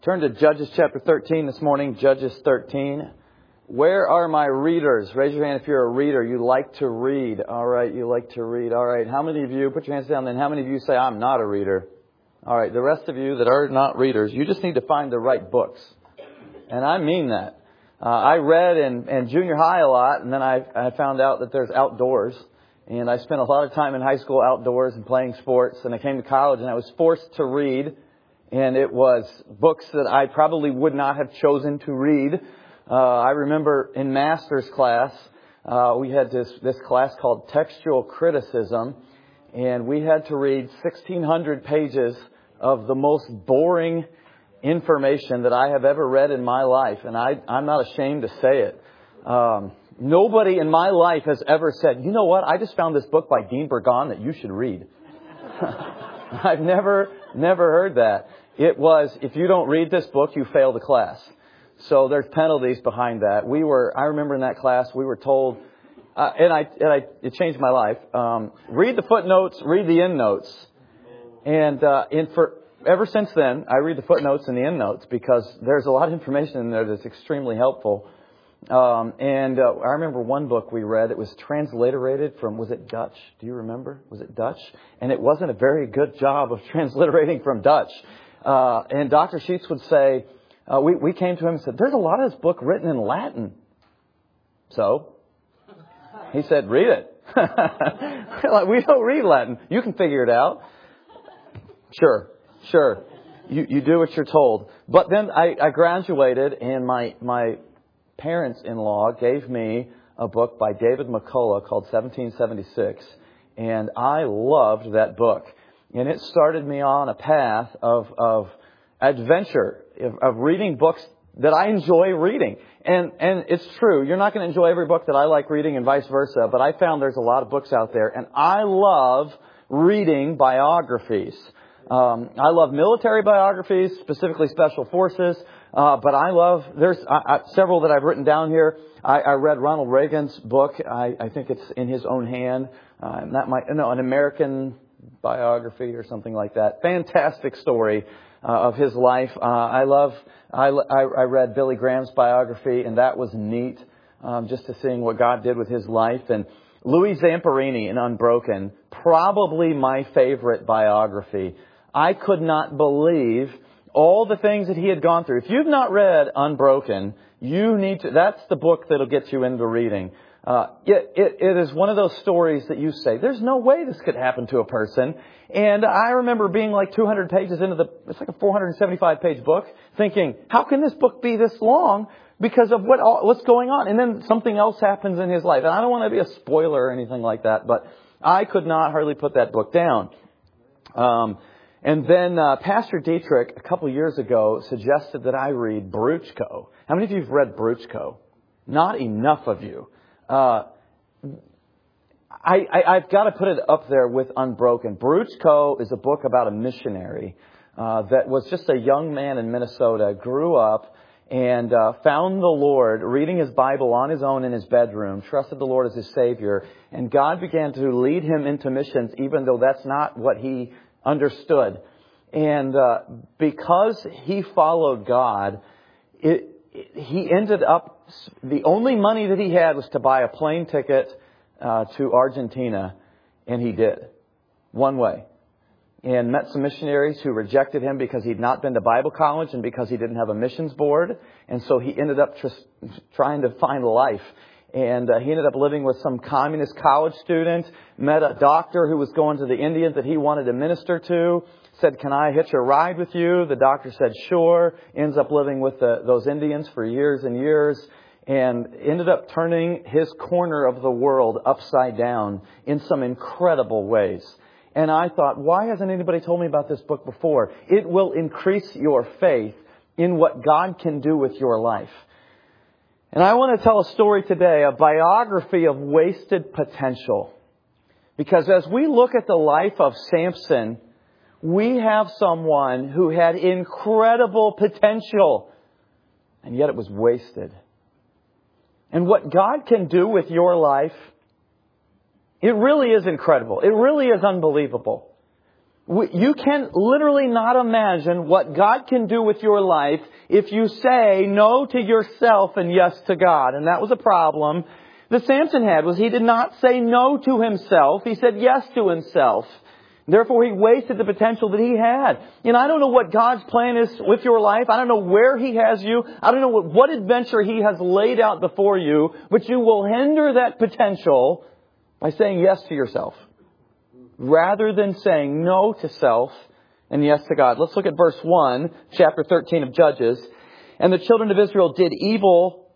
Turn to Judges chapter 13 this morning, Judges 13. Where are my readers? Raise your hand if you're a reader. You like to read. All right, you like to read. All right, how many of you, put your hands down then, how many of you say, I'm not a reader? All right, the rest of you that are not readers, you just need to find the right books. And I mean that. I read in junior high a lot, and then I found out that there's outdoors. And I spent a lot of time in high school outdoors and playing sports. And I came to college and I was forced to read. And it was books that I probably would not have chosen to read. I remember in master's class, we had this class called textual criticism. And we had to read 1,600 pages of the most boring information that I have ever read in my life. And I'm not ashamed to say it. Nobody in my life has ever said, you know what, I just found this book by Dean Burgon that you should read. I've never heard that. It was, if you don't read this book, you fail the class. So there's penalties behind that. I remember in that class, we were told, it changed my life. Read the footnotes, read the endnotes. And ever since then, I read the footnotes and the endnotes because there's a lot of information in there that's extremely helpful. I remember one book we read, it was transliterated from, was it Dutch? Do you remember? Was it Dutch? And it wasn't a very good job of transliterating from Dutch. And Dr. Sheets would say, we came to him and said, there's a lot of this book written in Latin. So he said, read it. Like, we don't read Latin. You can figure it out. Sure. You do what you're told. But then I graduated and my parents-in-law gave me a book by David McCullough called 1776. And I loved that book. And it started me on a path of adventure, of reading books that I enjoy reading. And it's true, you're not going to enjoy every book that I like reading and vice versa, but I found there's a lot of books out there. And I love reading biographies. I love military biographies, specifically Special Forces. But I love, there's several that I've written down here. I read Ronald Reagan's book. I think it's In His Own Hand. An American biography or something like that. Fantastic story of his life. I read Billy Graham's biography, and that was neat, just to seeing what God did with his life. And Louis Zamperini in Unbroken, probably my favorite biography. I could not believe all the things that he had gone through. If you've not read Unbroken, you need to. That's the book that'll get you into reading. It is one of those stories that you say, there's no way this could happen to a person. And I remember being like 200 pages into it's like a 475-page book, thinking, how can this book be this long? Because of what's going on. And then something else happens in his life. And I don't want to be a spoiler or anything like that, but I could not hardly put that book down. And then Pastor Dietrich, a couple years ago, suggested that I read Bruchko. How many of you have read Bruchko? Not enough of you. I've got to put it up there with Unbroken. Bruchko is a book about a missionary that was just a young man in Minnesota, grew up and found the Lord, reading his Bible on his own in his bedroom, trusted the Lord as his Savior, and God began to lead him into missions, even though that's not what he understood. And because he followed God, he ended up, the only money that he had was to buy a plane ticket to Argentina, and he did. One way. And met some missionaries who rejected him because he'd not been to Bible college and because he didn't have a missions board. And so he ended up just trying to find life. And he ended up living with some communist college student, met a doctor who was going to the Indians that he wanted to minister to, said, can I hitch a ride with you? The doctor said, sure. Ends up living with those Indians for years and years, and ended up turning his corner of the world upside down in some incredible ways. And I thought, why hasn't anybody told me about this book before? It will increase your faith in what God can do with your life. And I want to tell a story today, a biography of wasted potential. Because as we look at the life of Samson, we have someone who had incredible potential, and yet it was wasted. And what God can do with your life, it really is incredible. It really is unbelievable. You can literally not imagine what God can do with your life if you say no to yourself and yes to God. And that was a problem that Samson had, was he did not say no to himself. He said yes to himself. Therefore, he wasted the potential that he had. And I don't know what God's plan is with your life. I don't know where He has you. I don't know what adventure He has laid out before you. But you will hinder that potential by saying yes to yourself, rather than saying no to self and yes to God. Let's look at verse 1, chapter 13 of Judges. And the children of Israel did evil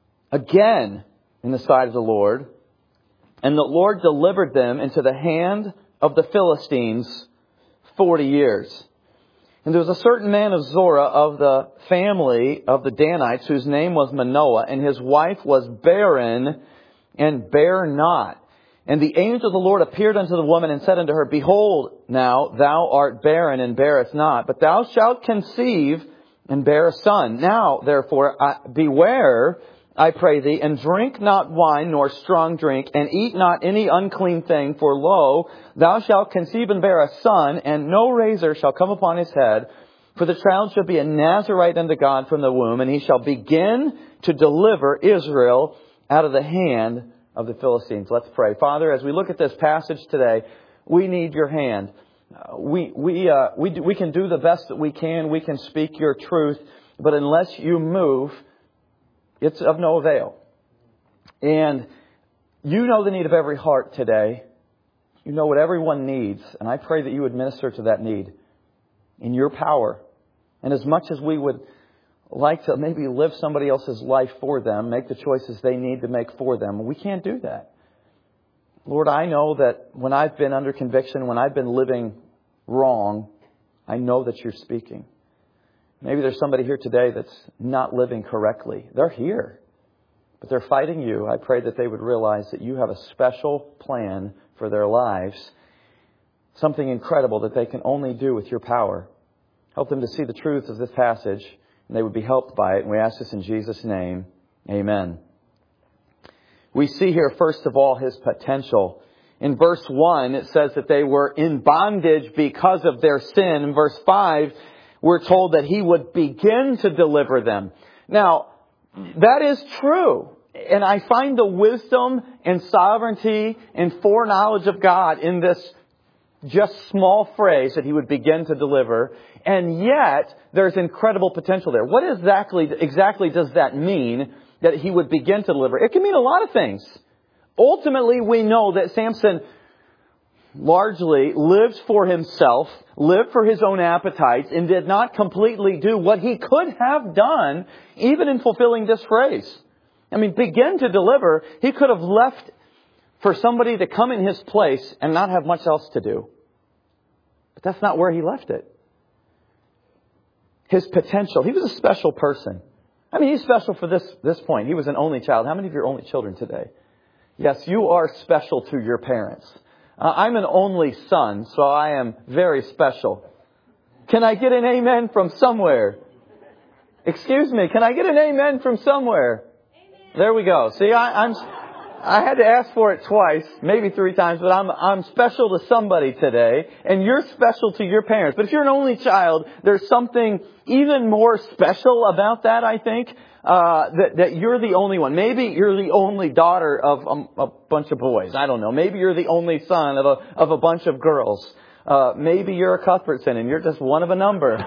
again in the sight of the Lord. And the Lord delivered them into the hand of the Philistines 40 years. And there was a certain man of Zorah of the family of the Danites, whose name was Manoah, and his wife was barren and bare not. And the angel of the Lord appeared unto the woman and said unto her, Behold, now thou art barren and bearest not, but thou shalt conceive and bear a son. Now, therefore, beware, I pray thee, and drink not wine nor strong drink, and eat not any unclean thing, for lo, thou shalt conceive and bear a son, and no razor shall come upon his head. For the child shall be a Nazarite unto God from the womb, and he shall begin to deliver Israel out of the hand of the Philistines. Let's pray. Father, as we look at this passage today, we need your hand. We can do the best that we can. We can speak your truth. But unless you move, it's of no avail. And you know the need of every heart today. You know what everyone needs. And I pray that you would minister to that need in your power. And as much as we would like to maybe live somebody else's life for them, make the choices they need to make for them, we can't do that. Lord, I know that when I've been under conviction, when I've been living wrong, I know that you're speaking. Maybe there's somebody here today that's not living correctly. They're here, but they're fighting you. I pray that they would realize that you have a special plan for their lives, something incredible that they can only do with your power. Help them to see the truth of this passage, and they would be helped by it. And we ask this in Jesus' name. Amen. We see here, first of all, His potential. In verse 1, it says that they were in bondage because of their sin. In verse 5, we're told that He would begin to deliver them. Now, that is true. And I find the wisdom and sovereignty and foreknowledge of God in this just small phrase that He would begin to deliver. And yet, there's incredible potential there. What exactly does that mean, that He would begin to deliver? It can mean a lot of things. Ultimately, we know that Samson largely lived for himself, lived for his own appetites, and did not completely do what he could have done, even in fulfilling this phrase. I mean, begin to deliver. He could have left for somebody to come in his place and not have much else to do. But that's not where he left it. His potential. He was a special person. I mean, he's special for this point. He was an only child. How many of you are only children today? Yes, you are special to your parents. I'm an only son, so I am very special. Can I get an amen from somewhere? Excuse me, can I get an amen from somewhere? Amen. There we go. See, I had to ask for it twice, maybe 3 times, but I'm special to somebody today, and you're special to your parents. But if you're an only child, there's something even more special about that, I think, that you're the only one. Maybe you're the only daughter of a bunch of boys. I don't know. Maybe you're the only son of a bunch of girls. Maybe you're a Cuthbertson and you're just one of a number.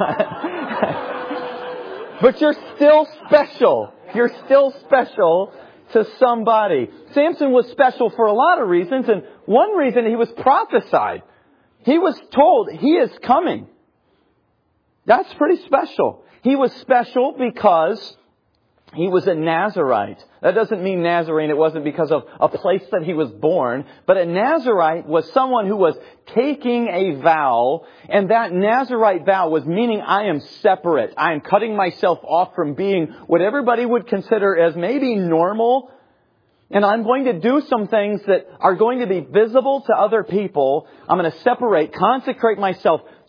But you're still special. You're still special to somebody. Samson was special for a lot of reasons, and one reason, he was prophesied. He was told he is coming. That's pretty special. He was special because he was a Nazarite. That doesn't mean Nazarene. It wasn't because of a place that he was born. But a Nazarite was someone who was taking a vow. And that Nazarite vow was meaning I am separate. I am cutting myself off from being what everybody would consider as maybe normal. And I'm going to do some things that are going to be visible to other people. I'm going to separate, consecrate myself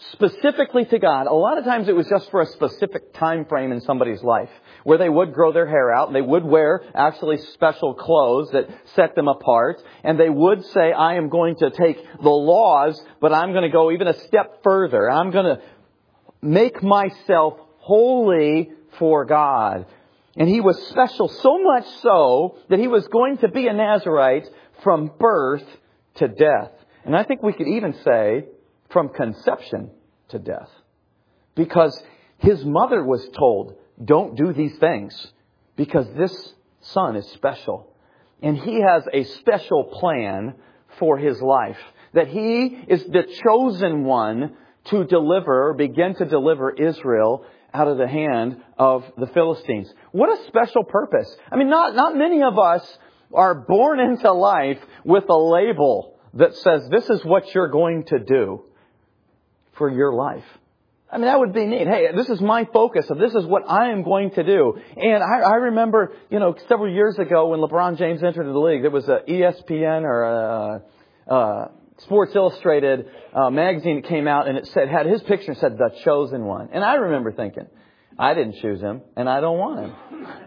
specifically to God. A lot of times it was just for a specific time frame in somebody's life where they would grow their hair out and they would wear actually special clothes that set them apart. And they would say, I am going to take the laws, but I'm going to go even a step further. I'm going to make myself holy for God. And he was special, so much so that he was going to be a Nazirite from birth to death. And I think we could even say from conception to death. Because his mother was told, don't do these things because this son is special. And he has a special plan for his life. That he is the chosen one to begin to deliver Israel out of the hand of the Philistines. What a special purpose. I mean, not many of us are born into life with a label that says this is what you're going to do for your life. I mean, that would be neat. Hey, this is my focus. So this is what I am going to do. And I remember, several years ago when LeBron James entered the league, there was a ESPN or a Sports Illustrated magazine that came out, and it had his picture and said, The Chosen One. And I remember thinking, I didn't choose him, and I don't want him.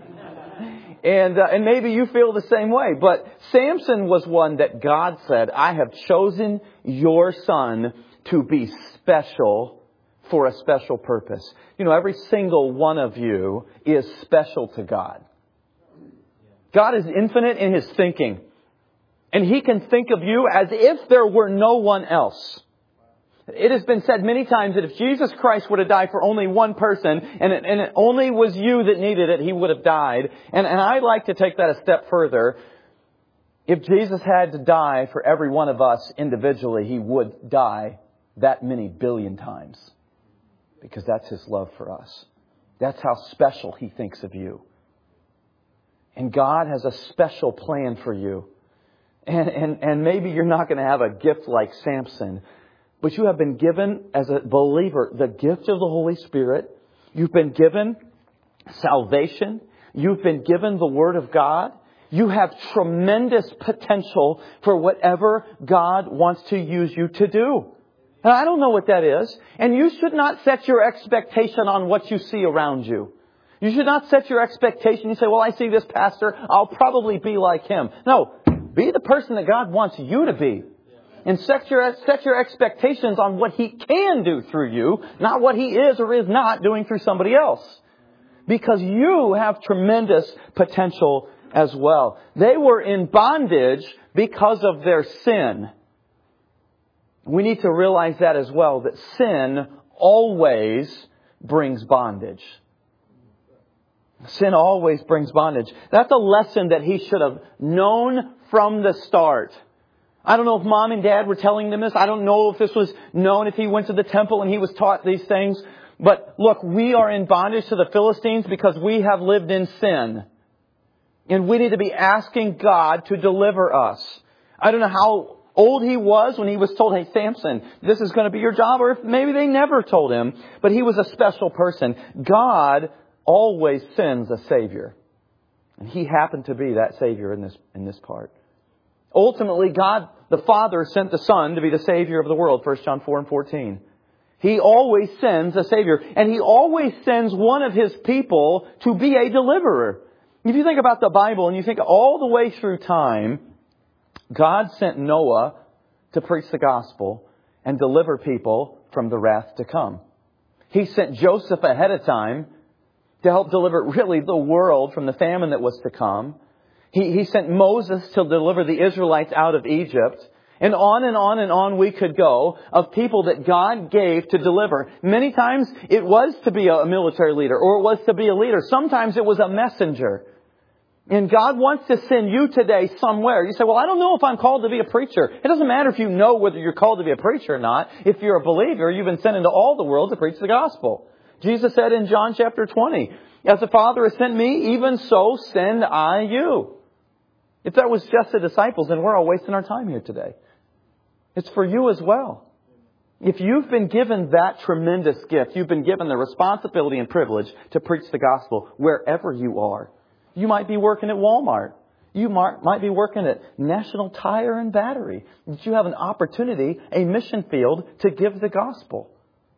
And maybe you feel the same way. But Samson was one that God said, I have chosen your son to be special for a special purpose. Every single one of you is special to God. God is infinite in His thinking. And He can think of you as if there were no one else. It has been said many times that if Jesus Christ were to die for only one person, and it only was you that needed it, He would have died. And I'd like to take that a step further. If Jesus had to die for every one of us individually, He would die that many billion times. Because that's His love for us. That's how special He thinks of you. And God has a special plan for you. And maybe you're not going to have a gift like Samson, but you have been given, as a believer, the gift of the Holy Spirit. You've been given salvation. You've been given the Word of God. You have tremendous potential for whatever God wants to use you to do. And I don't know what that is. And you should not set your expectation on what you see around you. You should not set your expectation. You say, well, I see this pastor. I'll probably be like him. No, be the person that God wants you to be. And set your expectations on what He can do through you, not what He is or is not doing through somebody else. Because you have tremendous potential as well. They were in bondage because of their sin. We need to realize that as well, that sin always brings bondage. Sin always brings bondage. That's a lesson that he should have known from the start. I don't know if mom and dad were telling them this. I don't know if this was known, if he went to the temple and he was taught these things. But look, we are in bondage to the Philistines because we have lived in sin. And we need to be asking God to deliver us. I don't know how old he was when he was told, hey, Samson, this is going to be your job. Or if maybe they never told him. But he was a special person. God always sends a Savior. And He happened to be that Savior in this part. Ultimately, God the Father sent the Son to be the Savior of the world. 1 John 4:14. He always sends a Savior. And He always sends one of His people to be a deliverer. If you think about the Bible and you think all the way through time, God sent Noah to preach the gospel and deliver people from the wrath to come. He sent Joseph ahead of time to help deliver really the world from the famine that was to come. He sent Moses to deliver the Israelites out of Egypt. And on and on and on we could go of people that God gave to deliver. Many times it was to be a military leader or it was to be a leader. Sometimes it was a messenger. And God wants to send you today somewhere. You say, well, I don't know if I'm called to be a preacher. It doesn't matter if you know whether you're called to be a preacher or not. If you're a believer, you've been sent into all the world to preach the gospel. Jesus said in John chapter 20, as the Father has sent me, even so send I you. If that was just the disciples, then we're all wasting our time here today. It's for you as well. If you've been given that tremendous gift, you've been given the responsibility and privilege to preach the gospel wherever you are. You might be working at Walmart. You might be working at National Tire and Battery. But you have an opportunity, a mission field to give the gospel.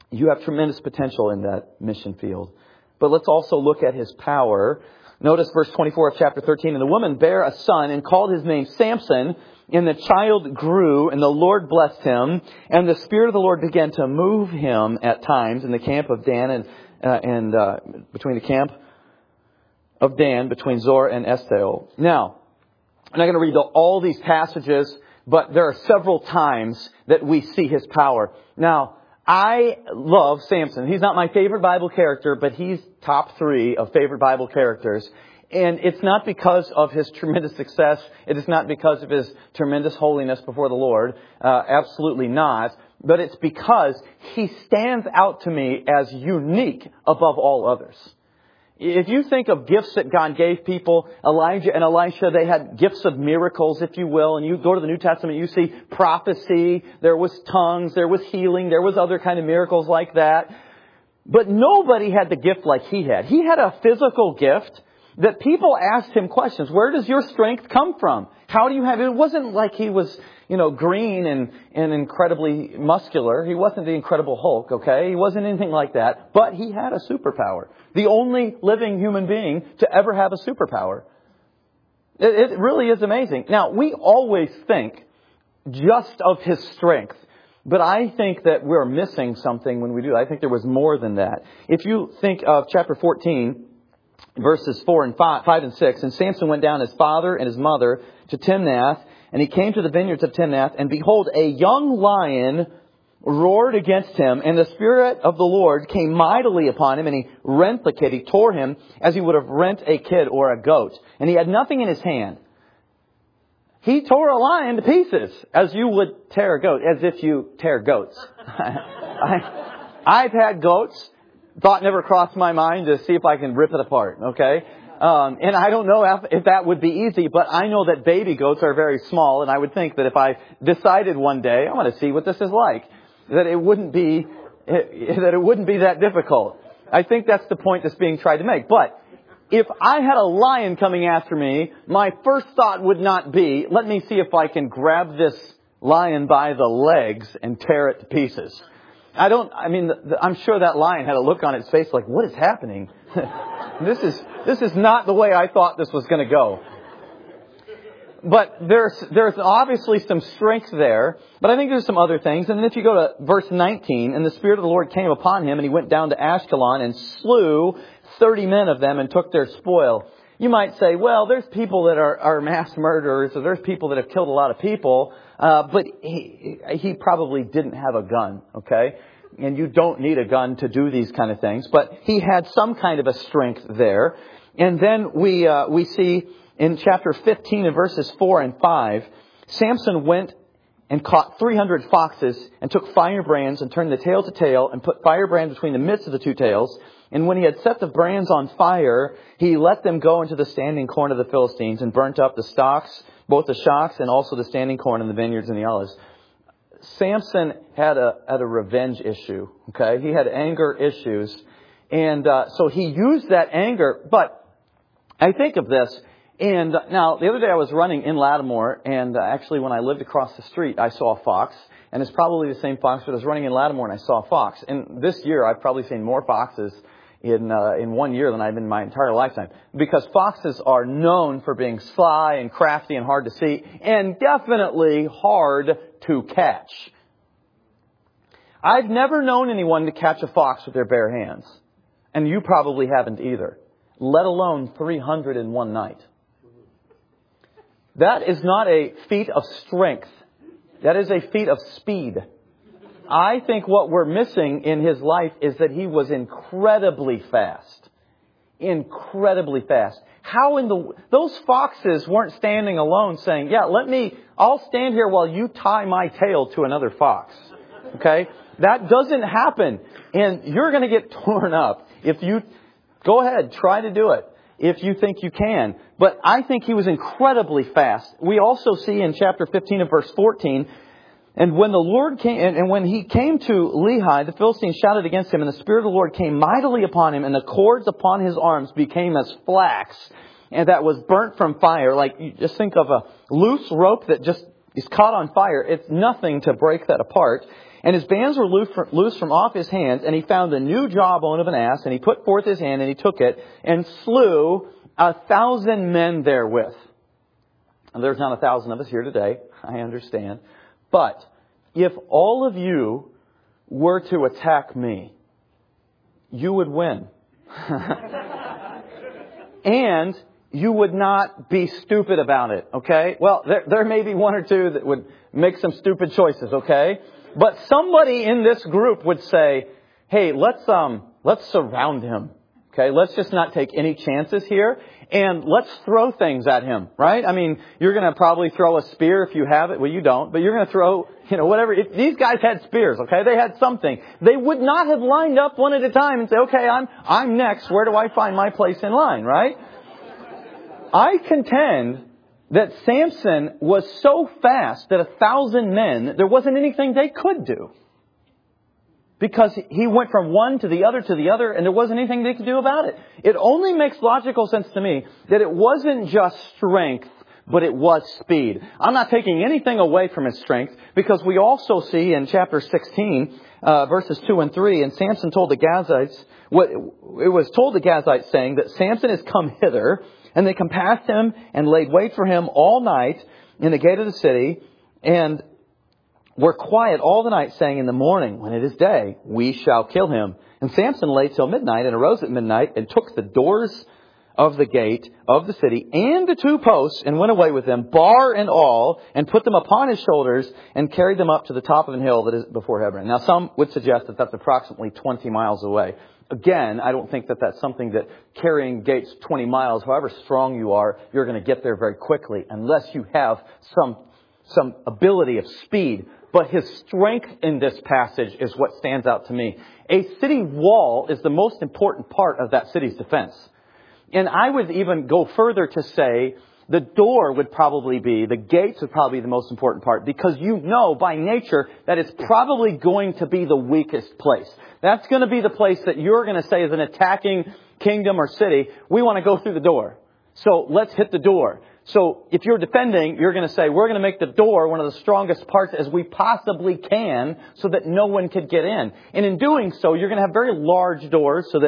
You have tremendous potential in that mission field. But let's also look at his power. Notice verse 24 of chapter 13. And the woman bare a son and called his name Samson. And the child grew, and the Lord blessed him. And the Spirit of the Lord began to move him at times in the camp of Dan and between the camp of Dan, between Zor and Eshtaol. Now, I'm not going to read all these passages, but there are several times that we see his power. Now, I love Samson. He's not my favorite Bible character, but he's top 3 of favorite Bible characters. And it's not because of his tremendous success. It is not because of his tremendous holiness before the Lord. Absolutely not. But it's because he stands out to me as unique above all others. If you think of gifts that God gave people, Elijah and Elisha, they had gifts of miracles, if you will. And you go to the New Testament, you see prophecy, there was tongues, there was healing, there was other kind of miracles like that. But nobody had the gift like he had. He had a physical gift that people asked him questions. Where does your strength come from? How do you have it? It wasn't like he was, green and incredibly muscular. He wasn't the Incredible Hulk, okay? He wasn't anything like that. But he had a superpower. The only living human being to ever have a superpower. It really is amazing. Now, we always think just of his strength. But I think that we're missing something when we do that. I think there was more than that. If you think of chapter 14, verses 4 and 5 and 6, and Samson went down his father and his mother to Timnath, and he came to the vineyards of Timnath, and behold, a young lion roared against him, and the Spirit of the Lord came mightily upon him, and he rent the kid. He tore him as he would have rent a kid or a goat. And he had nothing in his hand. He tore a lion to pieces, as you would tear a goat, as if you tear goats. I've had goats. Thought never crossed my mind to see if I can rip it apart, okay? And I don't know if that would be easy, but I know that baby goats are very small, and I would think that if I decided one day, I want to see what this is like, that it wouldn't be that difficult. I think that's the point that's being tried to make. But if I had a lion coming after me, my first thought would not be, let me see if I can grab this lion by the legs and tear it to pieces. I'm sure that lion had a look on its face like, what is happening? This is not the way I thought this was going to go. But there's obviously some strength there. But I think there's some other things. And then if you go to verse 19, and the Spirit of the Lord came upon him, and he went down to Ashkelon and slew 30 men of them and took their spoil. You might say, well, there's people that are mass murderers, or there's people that have killed a lot of people. But he probably didn't have a gun, okay? And you don't need a gun to do these kind of things. But he had some kind of a strength there. And then we see in chapter 15 and verses 4 and 5, Samson went and caught 300 foxes and took firebrands and turned the tail to tail and put firebrands between the midst of the two tails. And when he had set the brands on fire, he let them go into the standing corn of the Philistines and burnt up the stalks, both the shocks and also the standing corn in the vineyards and the olives. Samson had a revenge issue. Okay, he had anger issues, and so he used that anger. But I think of this, and now the other day I was running in Lattimore, and actually when I lived across the street, I saw a fox, and it's probably the same fox. But I was running in Lattimore and I saw a fox, and this year I've probably seen more foxes in 1 year than I've been in my entire lifetime, because foxes are known for being sly and crafty and hard to see, and definitely hard to catch. I've never known anyone to catch a fox with their bare hands, and you probably haven't either, let alone 300 in one night. That is not a feat of strength. That is a feat of speed. I think what we're missing in his life is that he was incredibly fast. Incredibly fast. Those foxes weren't standing alone saying, yeah, I'll stand here while you tie my tail to another fox. Okay? That doesn't happen. And you're going to get torn up. If you, go ahead, try to do it if you think you can. But I think he was incredibly fast. We also see in chapter 15 and verse 14, and when the Lord came, and when he came to Lehi, the Philistines shouted against him, and the Spirit of the Lord came mightily upon him, and the cords upon his arms became as flax, and that was burnt from fire. Like, you just think of a loose rope that just is caught on fire. It's nothing to break that apart. And his bands were loose from off his hands, and he found the new jawbone of an ass, and he put forth his hand, and he took it, and slew 1,000 men therewith. And there's not 1,000 of us here today, I understand. But if all of you were to attack me, you would win. And you would not be stupid about it, okay? Well, there may be one or two that would make some stupid choices, okay? But somebody in this group would say, hey, let's surround him, okay? Let's just not take any chances here, and let's throw things at him, right? I mean, you're going to probably throw a spear if you have it. Well, you don't, but you're going to throw, whatever. If these guys had spears, okay? They had something. They would not have lined up one at a time and say, okay, I'm next. Where do I find my place in line, right? I contend that Samson was so fast that 1,000 men, there wasn't anything they could do. Because he went from one to the other, and there wasn't anything they could do about it. It only makes logical sense to me that it wasn't just strength, but it was speed. I'm not taking anything away from his strength, because we also see in chapter 16, verses 2 and 3, and Samson told the Gazites, it was told the Gazites saying that Samson has come hither, and they compassed him and laid wait for him all night in the gate of the city, and were quiet all the night, saying, in the morning, when it is day, we shall kill him. And Samson lay till midnight, and arose at midnight, and took the doors of the gate of the city, and the 2 posts, and went away with them, bar and all, and put them upon his shoulders, and carried them up to the top of an hill that is before Hebron. Now, some would suggest that that's approximately 20 miles away. Again, I don't think that that's something that carrying gates 20 miles, however strong you are, you're going to get there very quickly, unless you have some ability of speed. But his strength in this passage is what stands out to me. A city wall is the most important part of that city's defense. And I would even go further to say the door would probably be, the gates would probably be the most important part, because you know by nature that it's probably going to be the weakest place. That's going to be the place that you're going to say as an attacking kingdom or city, we want to go through the door. So let's hit the door. So if you're defending, you're going to say, we're going to make the door one of the strongest parts as we possibly can so that no one could get in. And in doing so, you're going to have very large doors so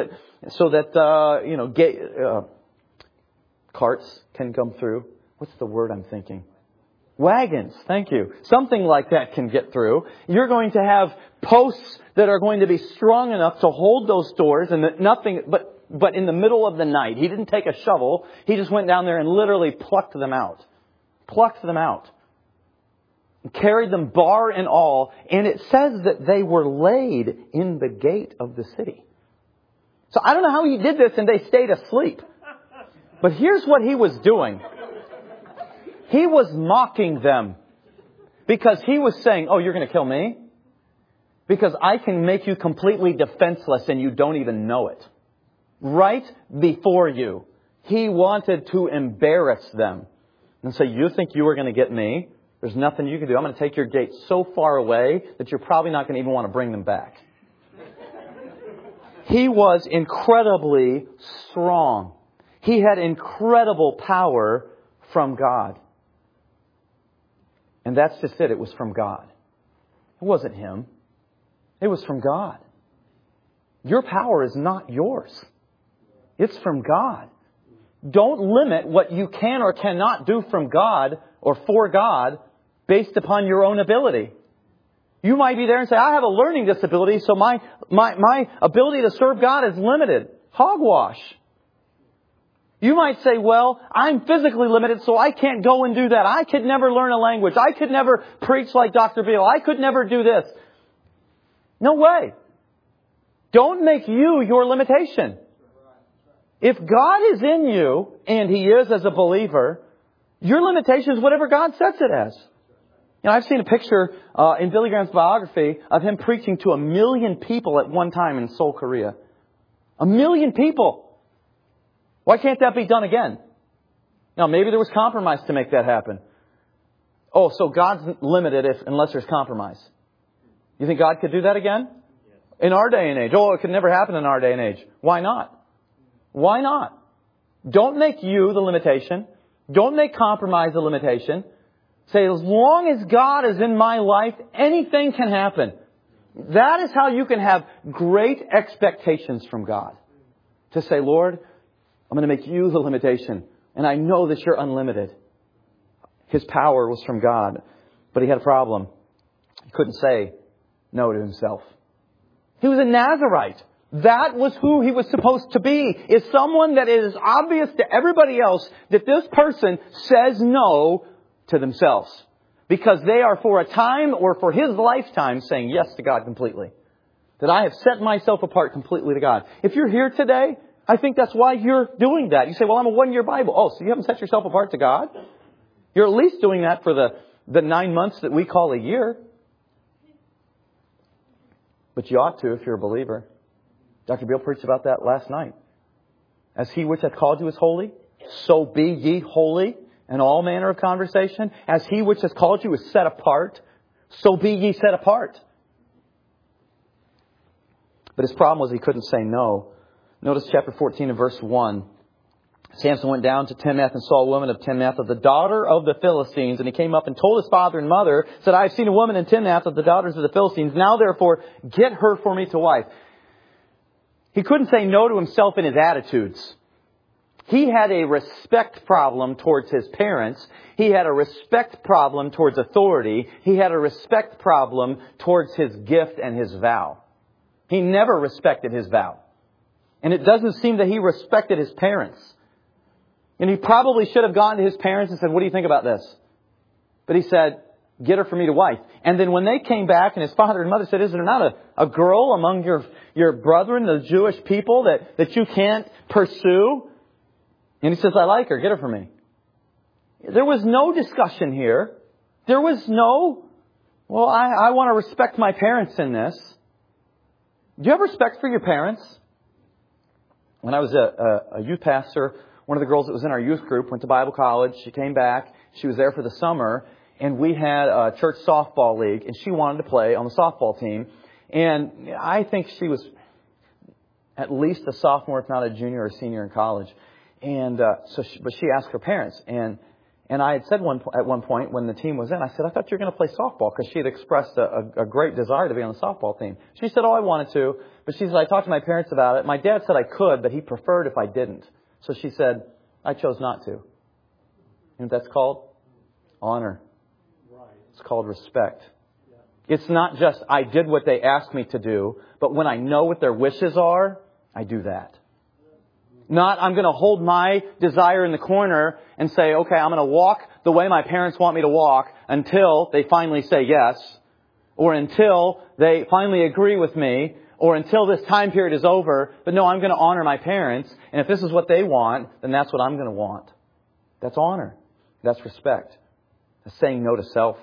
that carts can come through. What's the word I'm thinking? Wagons. Thank you. Something like that can get through. You're going to have posts that are going to be strong enough to hold those doors, and that nothing, but in the middle of the night, he didn't take a shovel. He just went down there and literally plucked them out. And carried them bar and all. And it says that they were laid in the gate of the city. So I don't know how he did this and they stayed asleep. But here's what he was doing. He was mocking them. Because he was saying, oh, you're going to kill me? Because I can make you completely defenseless and you don't even know it. Right before you. He wanted to embarrass them. And say, you think you are going to get me? There's nothing you can do. I'm going to take your gate so far away that you're probably not going to even want to bring them back. He was incredibly strong. He had incredible power from God. And that's just it. It was from God. It wasn't him. It was from God. Your power is not yours. It's from God. Don't limit what you can or cannot do from God or for God based upon your own ability. You might be there and say, I have a learning disability, so my ability to serve God is limited. Hogwash. You might say, well, I'm physically limited, so I can't go and do that. I could never learn a language. I could never preach like Dr. Beale. I could never do this. No way. Don't make you your limitation. If God is in you, and He is as a believer, your limitation is whatever God sets it as. You know, I've seen a picture in Billy Graham's biography of him preaching to 1 million people at one time in Seoul, Korea. 1 million people. Why can't that be done again? Now, maybe there was compromise to make that happen. Oh, so God's limited unless there's compromise. You think God could do that again? In our day and age. Oh, it could never happen in our day and age. Why not? Why not? Don't make you the limitation. Don't make compromise the limitation. Say, as long as God is in my life, anything can happen. That is how you can have great expectations from God. To say, Lord, I'm going to make you the limitation. And I know that you're unlimited. His power was from God. But he had a problem. He couldn't say no to himself. He was a Nazirite. That was who he was supposed to be. Is someone that is obvious to everybody else that this person says no to themselves. Because they are for a time or for his lifetime saying yes to God completely. That I have set myself apart completely to God. If you're here today, I think that's why you're doing that. You say, well, I'm a one-year Bible. Oh, so you haven't set yourself apart to God? You're at least doing that for the 9 months that we call a year. But you ought to if you're a believer. Dr. Bill preached about that last night. As he which hath called you is holy, so be ye holy in all manner of conversation. As he which has called you is set apart, so be ye set apart. But his problem was he couldn't say no. Notice chapter 14 and verse 1. Samson went down to Timnath and saw a woman of Timnath, of the daughter of the Philistines. And he came up and told his father and mother, said, I have seen a woman in Timnath of the daughters of the Philistines. Now therefore, get her for me to wife. He couldn't say no to himself in his attitudes. He had a respect problem towards his parents. He had a respect problem towards authority. He had a respect problem towards his gift and his vow. He never respected his vow. And it doesn't seem that he respected his parents. And he probably should have gone to his parents and said, what do you think about this? But he said, get her for me to wife. And then when they came back and his father and mother said, is there not a girl among your brethren, the Jewish people, that you can't pursue? And he says, I like her. Get her for me. There was no discussion here. There was no, well, I want to respect my parents in this. Do you have respect for your parents? When I was a youth pastor, one of the girls that was in our youth group went to Bible college. She came back. She was there for the summer. And we had a church softball league. And she wanted to play on the softball team. And I think she was at least a sophomore, if not a junior or senior in college. And but she asked her parents. And I had said at one point when the team was in, I said, I thought you were going to play softball, because she had expressed a great desire to be on the softball team. She said, oh, I wanted to. But she said, I talked to my parents about it. My dad said I could, but he preferred if I didn't. So she said, I chose not to. You know what that's called? Honor. It's called respect. It's not just I did what they asked me to do, but when I know what their wishes are, I do that. Not I'm going to hold my desire in the corner and say, okay, I'm going to walk the way my parents want me to walk until they finally say yes, or until they finally agree with me, or until this time period is over. But no, I'm going to honor my parents. And if this is what they want, then that's what I'm going to want. That's honor. That's respect. That's saying no to self.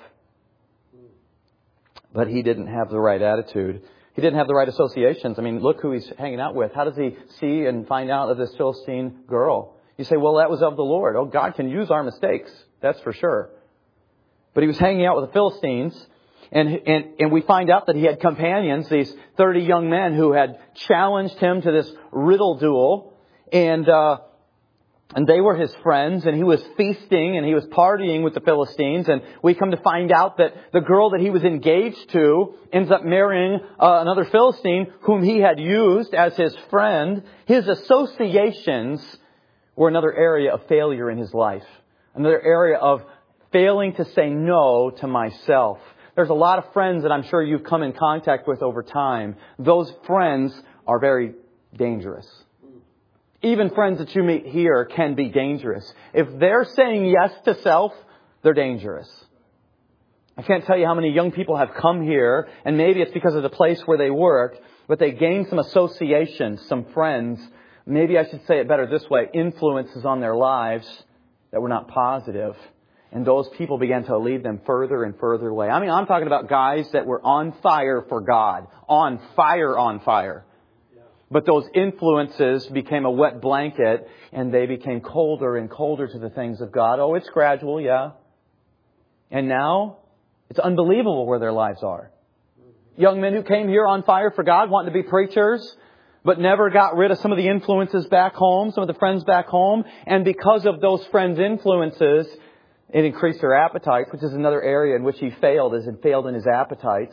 But he didn't have the right attitude. He didn't have the right associations. I mean, look who he's hanging out with. How does he see and find out of this Philistine girl? You say, well, that was of the Lord. Oh, God can use our mistakes. That's for sure. But he was hanging out with the Philistines. And we find out that he had companions, these 30 young men who had challenged him to this riddle duel. And they were his friends, and he was feasting and he was partying with the Philistines. And we come to find out that the girl that he was engaged to ends up marrying another Philistine whom he had used as his friend. His associations were another area of failure in his life. Another area of failing to say no to myself. There's a lot of friends that I'm sure you've come in contact with over time. Those friends are very dangerous. Even friends that you meet here can be dangerous. If they're saying yes to self, they're dangerous. I can't tell you how many young people have come here, and maybe it's because of the place where they work, but they gained some associations, some friends. Maybe I should say it better this way, influences on their lives that were not positive. And those people began to lead them further and further away. I mean, I'm talking about guys that were on fire for God. On fire. But those influences became a wet blanket, and they became colder and colder to the things of God. Oh, it's gradual, yeah. And now, it's unbelievable where their lives are. Young men who came here on fire for God, wanting to be preachers, but never got rid of some of the influences back home, some of the friends back home. And because of those friends' influences, it increased their appetites, which is another area in which he failed, as he failed in his appetites.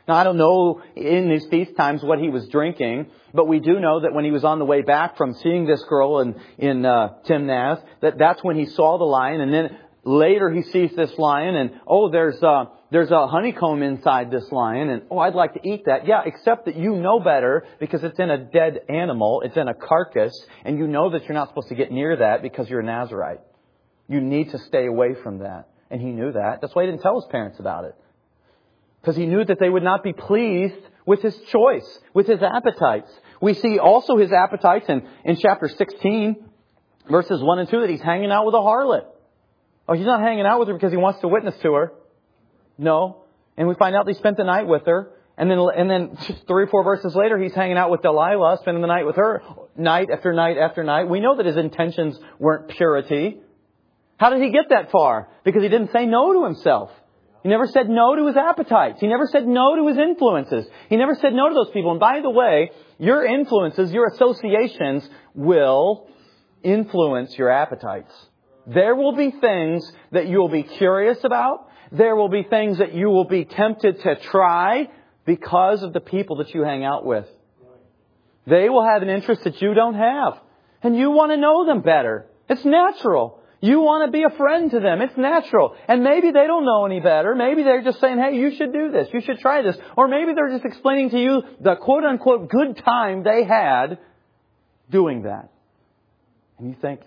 Now, I don't know in these feast times what he was drinking, but we do know that when he was on the way back from seeing this girl in Timnath, that's when he saw the lion, and then later he sees this lion, and there's a honeycomb inside this lion, and I'd like to eat that. Yeah, except that you know better because it's in a dead animal, it's in a carcass, and you know that you're not supposed to get near that because you're a Nazirite. You need to stay away from that. And he knew that. That's why he didn't tell his parents about it. Because he knew that they would not be pleased with his choice, with his appetites. We see also his appetites in chapter 16, verses 1 and 2, that he's hanging out with a harlot. He's not hanging out with her because he wants to witness to her. No. And we find out they spent the night with her. And then just 3 or 4 verses later, he's hanging out with Delilah, spending the night with her, night after night after night. We know that his intentions weren't purity. How did he get that far? Because he didn't say no to himself. He never said no to his appetites. He never said no to his influences. He never said no to those people. And by the way, your influences, your associations will influence your appetites. There will be things that you will be curious about. There will be things that you will be tempted to try because of the people that you hang out with. They will have an interest that you don't have. And you want to know them better. It's natural. You want to be a friend to them. It's natural. And maybe they don't know any better. Maybe they're just saying, hey, you should do this. You should try this. Or maybe they're just explaining to you the quote-unquote good time they had doing that. And you think,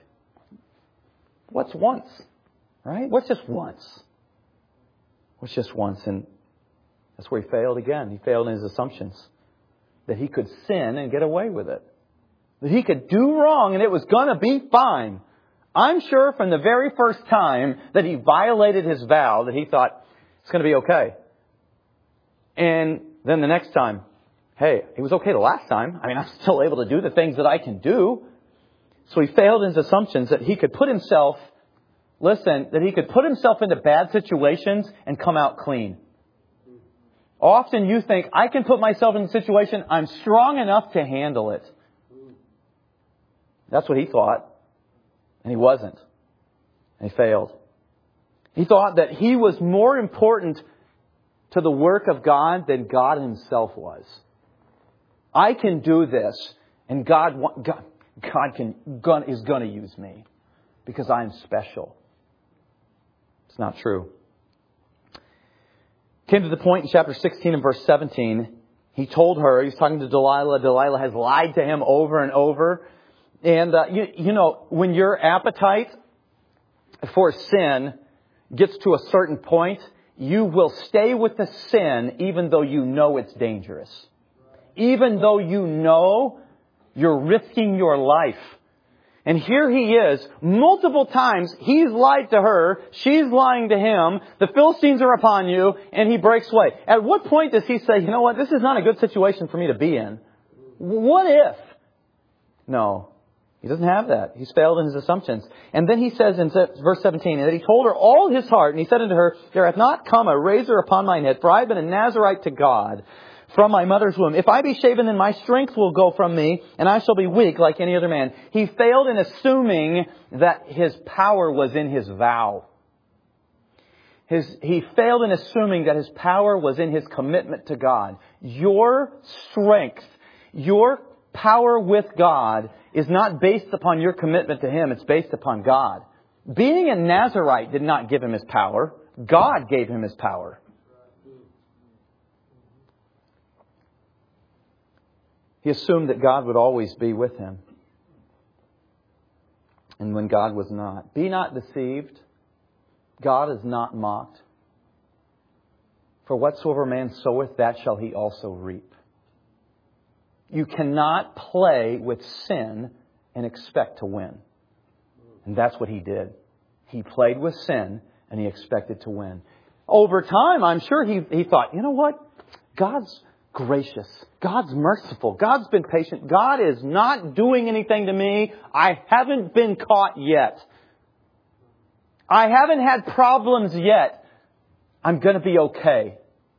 what's once? Right? What's just once? What's just once? And that's where he failed again. He failed in his assumptions. That he could sin and get away with it. That he could do wrong and it was going to be fine. I'm sure from the very first time that he violated his vow that he thought, it's going to be okay. And then the next time, hey, it was okay the last time. I mean, I'm still able to do the things that I can do. So he failed in his assumptions that he could put himself, that he could put himself into bad situations and come out clean. Often you think, I can put myself in a situation, I'm strong enough to handle it. That's what he thought. And he wasn't. And he failed. He thought that he was more important to the work of God than God himself was. I can do this, and God is going to use me because I'm special. It's not true. Came to the point in chapter 16 and verse 17. He told her, he's talking to Delilah. Delilah has lied to him over and over. And, when your appetite for sin gets to a certain point, you will stay with the sin even though you know it's dangerous. Even though you know you're risking your life. And here he is, multiple times, he's lied to her, she's lying to him, the Philistines are upon you, and he breaks away. At what point does he say, you know what, this is not a good situation for me to be in? What if? No. He doesn't have that. He's failed in his assumptions. And then he says in verse 17, that he told her all his heart, and he said unto her, there hath not come a razor upon mine head, for I have been a Nazirite to God from my mother's womb. If I be shaven, then my strength will go from me, and I shall be weak like any other man. He failed in assuming that his power was in his vow. He failed in assuming that his power was in his commitment to God. Your strength, your power with God is not based upon your commitment to Him. It's based upon God. Being a Nazirite did not give him his power. God gave him his power. He assumed that God would always be with him. And when God was not. Be not deceived. God is not mocked. For whatsoever man soweth, that shall he also reap. You cannot play with sin and expect to win. And that's what he did. He played with sin and he expected to win. Over time, I'm sure he thought, you know what? God's gracious. God's merciful. God's been patient. God is not doing anything to me. I haven't been caught yet. I haven't had problems yet. I'm going to be okay.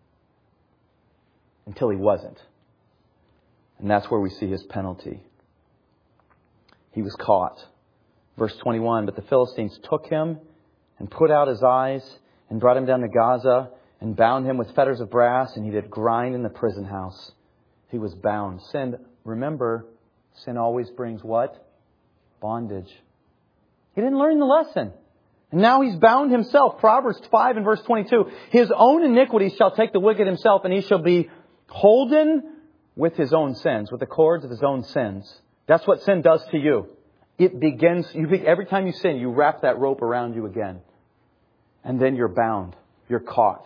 Until he wasn't. And that's where we see his penalty. He was caught. Verse 21, but the Philistines took him and put out his eyes and brought him down to Gaza and bound him with fetters of brass, and he did grind in the prison house. He was bound. Sin, remember, sin always brings what? Bondage. He didn't learn the lesson. And now he's bound himself. Proverbs 5 and verse 22. His own iniquities shall take the wicked himself, and he shall be holden with his own sins, with the cords of his own sins. That's what sin does to you. It begins, every time you sin, you wrap that rope around you again. And then you're bound. You're caught.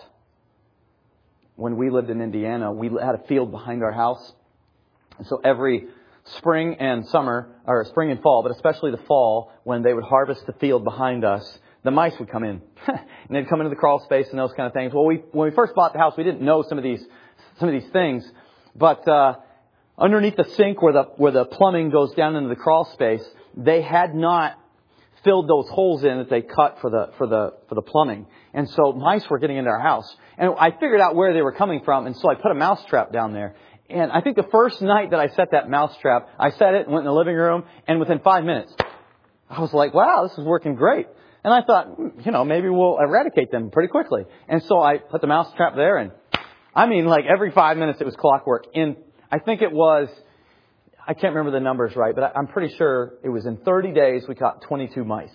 When we lived in Indiana, we had a field behind our house. And so every spring and summer, or spring and fall, but especially the fall, when they would harvest the field behind us, the mice would come in. And they'd come into the crawl space and those kind of things. Well, when we first bought the house, we didn't know some of these things. But underneath the sink where the plumbing goes down into the crawl space, they had not filled those holes in that they cut for the plumbing. And so mice were getting into our house. And I figured out where they were coming from, and so I put a mouse trap down there. And I think the first night that I set that mouse trap, I set it and went in the living room, and within 5 minutes, I was like, wow, this is working great. And I thought, maybe we'll eradicate them pretty quickly. And so I put the mouse trap there, and every 5 minutes it was clockwork. And I think it was, I can't remember the numbers right, but I'm pretty sure it was in 30 days we caught 22 mice.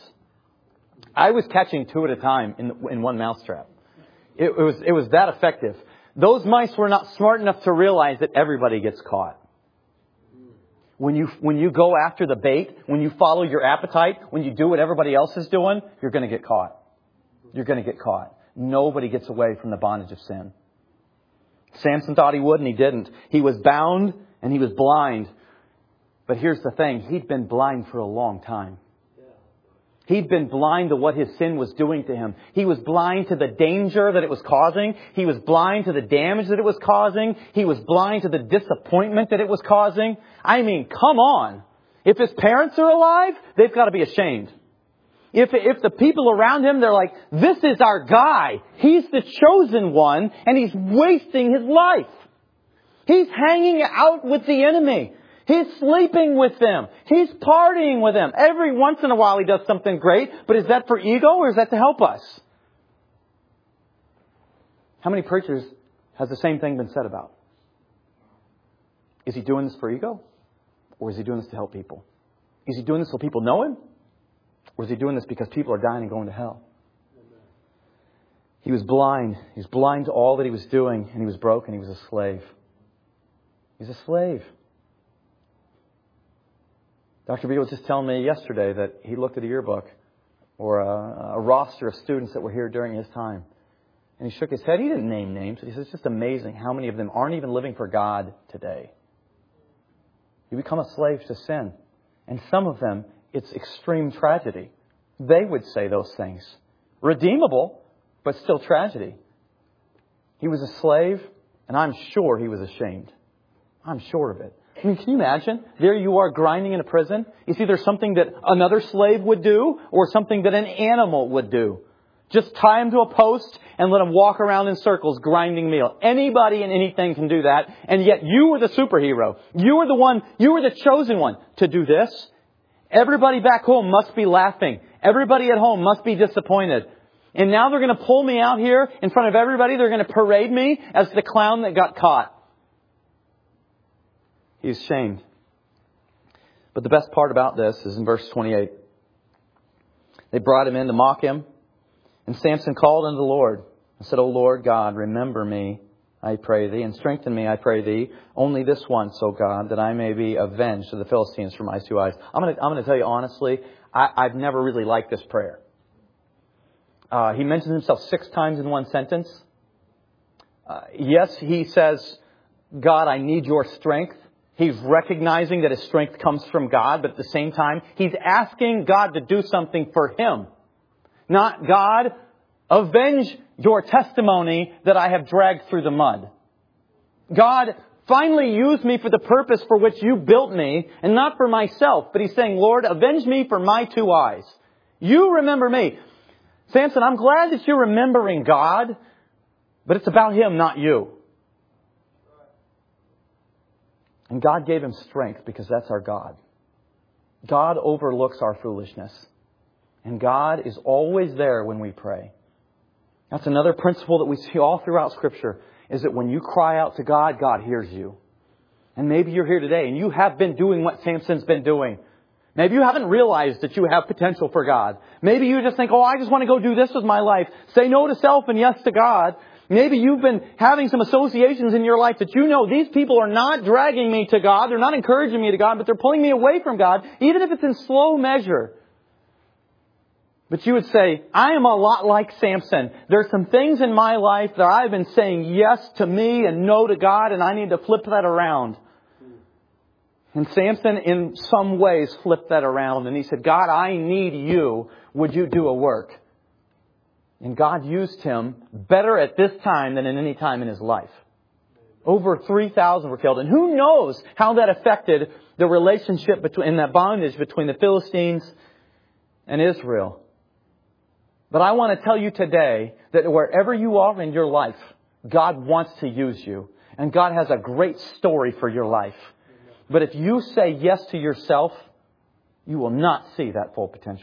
I was catching 2 at a time in one mouse trap. It was that effective. Those mice were not smart enough to realize that everybody gets caught. When you go after the bait, when you follow your appetite, when you do what everybody else is doing, you're going to get caught. You're going to get caught. Nobody gets away from the bondage of sin. Samson thought he would, and he didn't. He was bound and he was blind. But here's the thing. He'd been blind for a long time. He'd been blind to what his sin was doing to him. He was blind to the danger that it was causing. He was blind to the damage that it was causing. He was blind to the disappointment that it was causing. I mean, come on. If his parents are alive, they've got to be ashamed. If the people around him, they're like, this is our guy. He's the chosen one, and he's wasting his life. He's hanging out with the enemy. He's sleeping with them. He's partying with them. Every once in a while he does something great, but is that for ego or is that to help us? How many preachers has the same thing been said about? Is he doing this for ego? Or is he doing this to help people? Is he doing this so people know him? Or is he doing this because people are dying and going to hell? He was blind. He was blind to all that he was doing, and he was broken. He was a slave. He's a slave. Dr. B was just telling me yesterday that he looked at a yearbook or a roster of students that were here during his time. And he shook his head. He didn't name names. He said, it's just amazing how many of them aren't even living for God today. You become a slave to sin. And some of them, it's extreme tragedy. They would say those things. Redeemable, but still tragedy. He was a slave, and I'm sure he was ashamed. I'm sure of it. I mean, can you imagine? There you are grinding in a prison. It's either something that another slave would do or something that an animal would do. Just tie him to a post and let him walk around in circles grinding meal. Anybody and anything can do that. And yet you were the superhero. You were the one, you were the chosen one to do this. Everybody back home must be laughing. Everybody at home must be disappointed. And now they're going to pull me out here in front of everybody. They're going to parade me as the clown that got caught. He's shamed. But the best part about this is in verse 28. They brought him in to mock him. And Samson called unto the Lord and said, O Lord God, remember me, I pray thee, and strengthen me, I pray thee, only this once, O God, that I may be avenged of the Philistines for my 2 eyes. I'm going to tell you honestly, I've never really liked this prayer. He mentions himself 6 times in one sentence. Yes, he says, God, I need your strength. He's recognizing that his strength comes from God, but at the same time, he's asking God to do something for him. Not, God, avenge your testimony that I have dragged through the mud. God, finally use me for the purpose for which you built me, and not for myself. But he's saying, Lord, avenge me for my 2 eyes. You remember me. Samson, I'm glad that you're remembering God, but it's about him, not you. And God gave him strength because that's our God. God overlooks our foolishness. And God is always there when we pray. That's another principle that we see all throughout Scripture, is that when you cry out to God, God hears you. And maybe you're here today and you have been doing what Samson's been doing. Maybe you haven't realized that you have potential for God. Maybe you just think, oh, I just want to go do this with my life. Say no to self and yes to God. Maybe you've been having some associations in your life that you know these people are not dragging me to God. They're not encouraging me to God, but they're pulling me away from God, even if it's in slow measure. But you would say, I am a lot like Samson. There are some things in my life that I've been saying yes to me and no to God, and I need to flip that around. And Samson, in some ways, flipped that around. And he said, God, I need you. Would you do a work? And God used him better at this time than in any time in his life. Over 3,000 were killed. And who knows how that affected the relationship in that bondage between the Philistines and Israel. But I want to tell you today that wherever you are in your life, God wants to use you. And God has a great story for your life. But if you say yes to yourself, you will not see that full potential.